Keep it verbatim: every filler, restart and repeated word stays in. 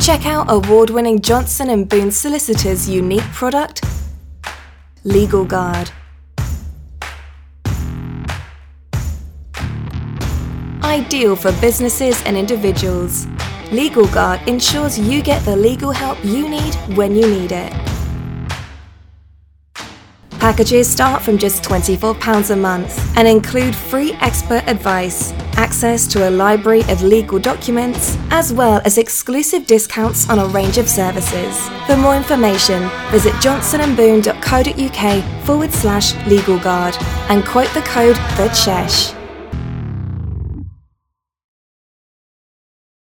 Check out award-winning Johnson and Boone Solicitors' unique product, Legal Guard. Ideal for businesses and individuals, Legal Guard ensures you get the legal help you need when you need it. Packages start from just twenty-four pounds a month and include free expert advice, access to a library of legal documents, as well as exclusive discounts on a range of services. For more information, visit johnsonandboone.co.uk forward slash legalguard and quote the code THECHESH.